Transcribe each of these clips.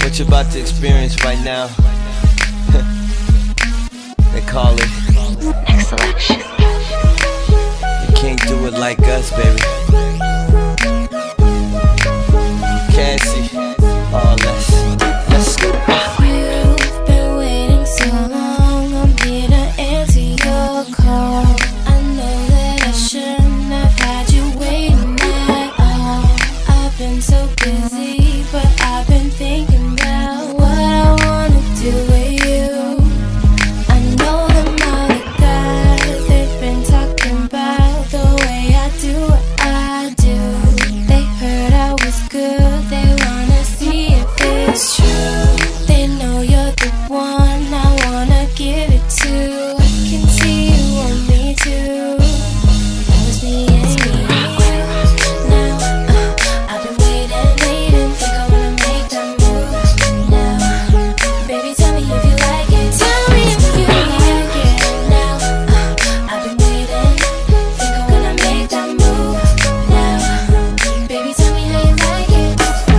What you're about to experience right now, they call it X-Selection. You can't do it like us, baby. Cassie, oh, let's go. You've been waiting so long, I'm here to answer your call. I know that I shouldn't have had you waiting at all. I've been so busy, but I've been thinking about what I wanna do with you. I know them other guys, they've been talking about the way I do what I do. They heard I was good, they wanna see if it's true. They know you're the one I wanna give it to. I can see you want me too. That was me and you. Now, I've been waiting, think I wanna make that move. Now, baby, tell me if you like it. Tell me if you like it. Now, I've been waiting, think I wanna make that move. Now, baby, tell me how you like it.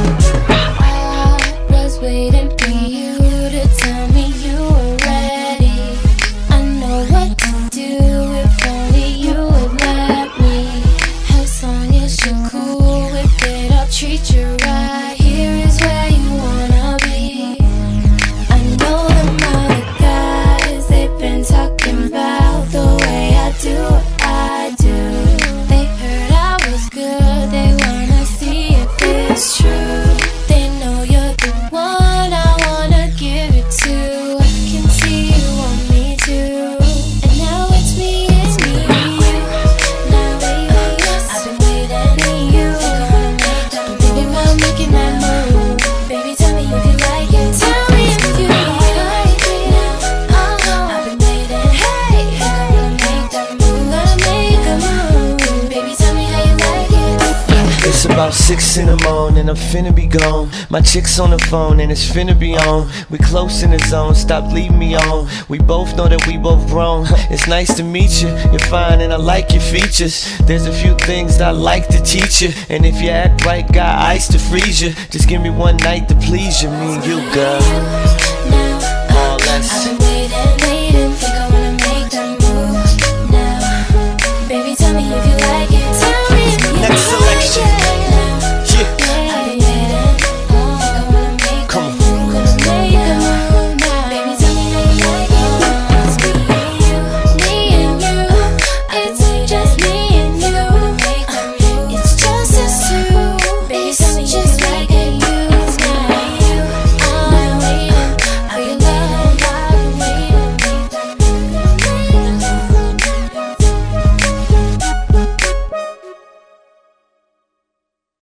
I was waiting for you to tell me you were ready. I know what to do if only you would let me. As long as you're cool with it, I'll treat you right. Here is where you wanna be. I know them other guys, they've been talking about the way I do what I do. They heard I was good, they wanna see if it's true. They know you're the one I wanna give it to. I can see you want me too. And now it's me and you. Now, baby, I've been waiting for you. Think I wanna make that move. Thinking about making that move. Baby, tell me if you like it. Tell me if you like it. Now, I've been waiting. Hey, think I wanna make that move. Gotta make a move. Baby, tell me how you like it. It's about 6 in the morning, I'm finna be gone. My chick's on the phone and it's finna be on. We close in the zone, stop leaving me on. We both know that we both grown. It's nice to meet you, you're fine and I like your features. There's a few things that I like to teach you, and if you act right, got ice to freeze you. Just give me one night to please you, me and you, girl. Now, All less.